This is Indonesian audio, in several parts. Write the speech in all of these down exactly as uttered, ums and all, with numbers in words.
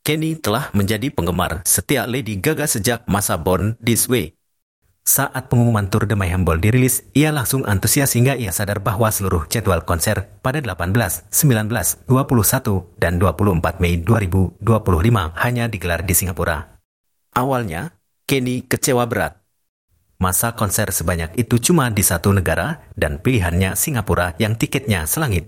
Kenny telah menjadi penggemar setia Lady Gaga sejak masa Born This Way. Saat pengumuman tur The Mayhem Ball dirilis, ia langsung antusias hingga ia sadar bahwa seluruh jadwal konser pada delapan belas, sembilan belas, dua puluh satu, dan dua puluh empat Mei dua ribu dua puluh lima hanya digelar di Singapura. Awalnya, Kenny kecewa berat. Masa konser sebanyak itu cuma di satu negara dan pilihannya Singapura yang tiketnya selangit.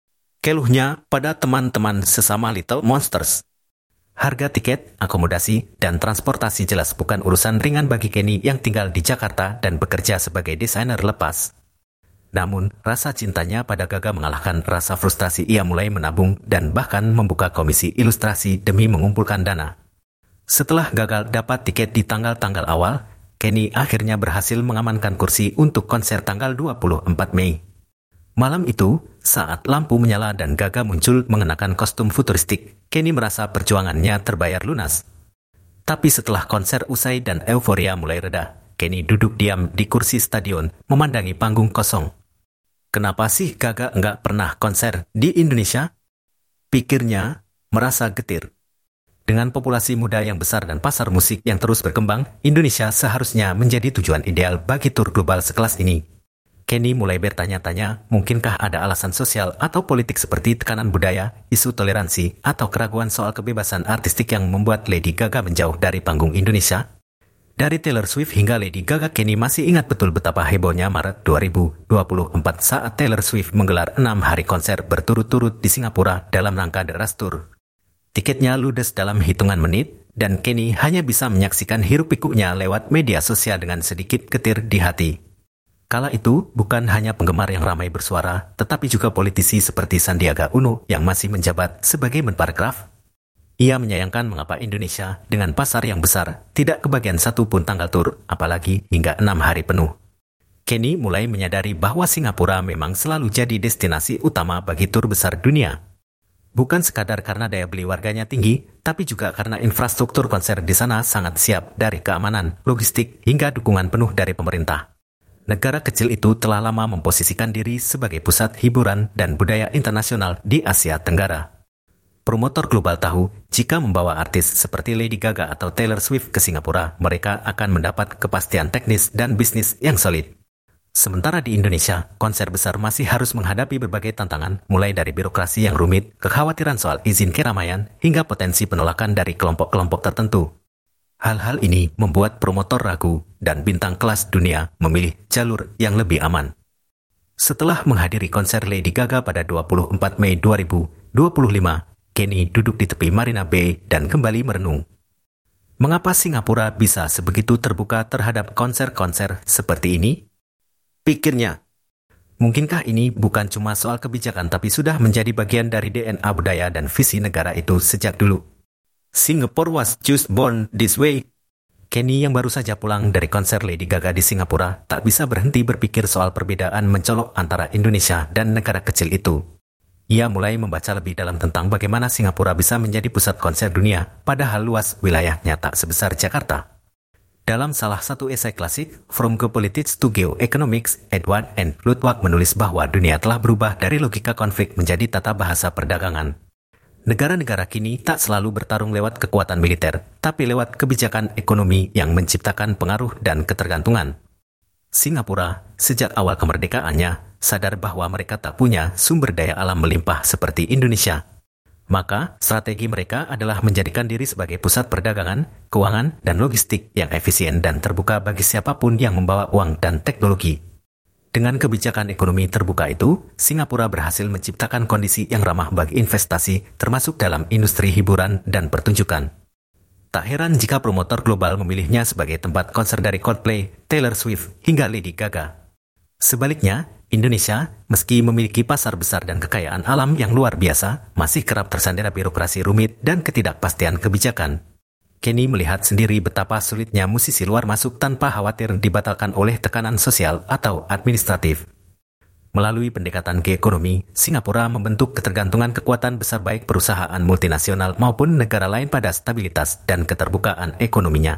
Keluhnya pada teman-teman sesama Little Monsters. Harga tiket, akomodasi, dan transportasi jelas bukan urusan ringan bagi Kenny yang tinggal di Jakarta dan bekerja sebagai desainer lepas. Namun, rasa cintanya pada Gaga mengalahkan rasa frustasi. Ia mulai menabung dan bahkan membuka komisi ilustrasi demi mengumpulkan dana. Setelah gagal dapat tiket di tanggal-tanggal awal, Kenny akhirnya berhasil mengamankan kursi untuk konser tanggal dua puluh empat Mei. Malam itu, saat lampu menyala dan Gaga muncul mengenakan kostum futuristik, Kenny merasa perjuangannya terbayar lunas. Tapi setelah konser usai dan euforia mulai reda, Kenny duduk diam di kursi stadion, memandangi panggung kosong. Kenapa sih Gaga enggak pernah konser di Indonesia? Pikirnya, merasa getir. Dengan populasi muda yang besar dan pasar musik yang terus berkembang, Indonesia seharusnya menjadi tujuan ideal bagi tur global sekelas ini. Kenny mulai bertanya-tanya, mungkinkah ada alasan sosial atau politik seperti tekanan budaya, isu toleransi, atau keraguan soal kebebasan artistik yang membuat Lady Gaga menjauh dari panggung Indonesia? Dari Taylor Swift hingga Lady Gaga, Kenny masih ingat betul betapa hebohnya Maret dua ribu dua puluh empat saat Taylor Swift menggelar enam hari konser berturut-turut di Singapura dalam rangka The Eras Tour. Tiketnya ludes dalam hitungan menit, dan Kenny hanya bisa menyaksikan hiruk-pikuknya lewat media sosial dengan sedikit getir di hati. Kala itu, bukan hanya penggemar yang ramai bersuara, tetapi juga politisi seperti Sandiaga Uno yang masih menjabat sebagai Menparekraf. Ia menyayangkan mengapa Indonesia dengan pasar yang besar tidak kebagian satu pun tanggal tur, apalagi hingga enam hari penuh. Kenny mulai menyadari bahwa Singapura memang selalu jadi destinasi utama bagi tur besar dunia. Bukan sekadar karena daya beli warganya tinggi, tapi juga karena infrastruktur konser di sana sangat siap dari keamanan, logistik, hingga dukungan penuh dari pemerintah. Negara kecil itu telah lama memposisikan diri sebagai pusat hiburan dan budaya internasional di Asia Tenggara. Promotor global tahu, jika membawa artis seperti Lady Gaga atau Taylor Swift ke Singapura, mereka akan mendapat kepastian teknis dan bisnis yang solid. Sementara di Indonesia, konser besar masih harus menghadapi berbagai tantangan, mulai dari birokrasi yang rumit, kekhawatiran soal izin keramaian, hingga potensi penolakan dari kelompok-kelompok tertentu. Hal-hal ini membuat promotor ragu dan bintang kelas dunia memilih jalur yang lebih aman. Setelah menghadiri konser Lady Gaga pada dua puluh empat Mei dua ribu dua puluh lima, Kenny duduk di tepi Marina Bay dan kembali merenung. Mengapa Singapura bisa sebegitu terbuka terhadap konser-konser seperti ini? Pikirnya, mungkinkah ini bukan cuma soal kebijakan tapi sudah menjadi bagian dari D N A budaya dan visi negara itu sejak dulu? Singapore was just born this way. Kenny yang baru saja pulang dari konser Lady Gaga di Singapura tak bisa berhenti berpikir soal perbedaan mencolok antara Indonesia dan negara kecil itu. Ia mulai membaca lebih dalam tentang bagaimana Singapura bisa menjadi pusat konser dunia, padahal luas wilayahnya tak sebesar Jakarta. Dalam salah satu esai klasik, From Geopolitics to Geoeconomics, Edward N. Luttwak menulis bahwa dunia telah berubah dari logika konflik menjadi tata bahasa perdagangan. Negara-negara kini tak selalu bertarung lewat kekuatan militer, tapi lewat kebijakan ekonomi yang menciptakan pengaruh dan ketergantungan. Singapura, sejak awal kemerdekaannya, sadar bahwa mereka tak punya sumber daya alam melimpah seperti Indonesia. Maka, strategi mereka adalah menjadikan diri sebagai pusat perdagangan, keuangan, dan logistik yang efisien dan terbuka bagi siapapun yang membawa uang dan teknologi. Dengan kebijakan ekonomi terbuka itu, Singapura berhasil menciptakan kondisi yang ramah bagi investasi, termasuk dalam industri hiburan dan pertunjukan. Tak heran jika promotor global memilihnya sebagai tempat konser dari Coldplay, Taylor Swift, hingga Lady Gaga. Sebaliknya, Indonesia, meski memiliki pasar besar dan kekayaan alam yang luar biasa, masih kerap tersandera birokrasi rumit dan ketidakpastian kebijakan. Kenny melihat sendiri betapa sulitnya musisi luar masuk tanpa khawatir dibatalkan oleh tekanan sosial atau administratif. Melalui pendekatan geoekonomi, Singapura membentuk ketergantungan kekuatan besar baik perusahaan multinasional maupun negara lain pada stabilitas dan keterbukaan ekonominya.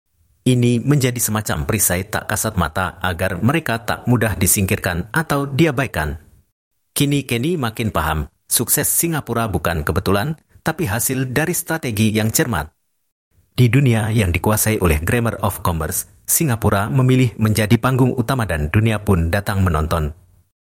Ini menjadi semacam perisai tak kasat mata agar mereka tak mudah disingkirkan atau diabaikan. Kini Kenny makin paham, sukses Singapura bukan kebetulan, tapi hasil dari strategi yang cermat. Di dunia yang dikuasai oleh Grammar of Commerce, Singapura memilih menjadi panggung utama dan dunia pun datang menonton.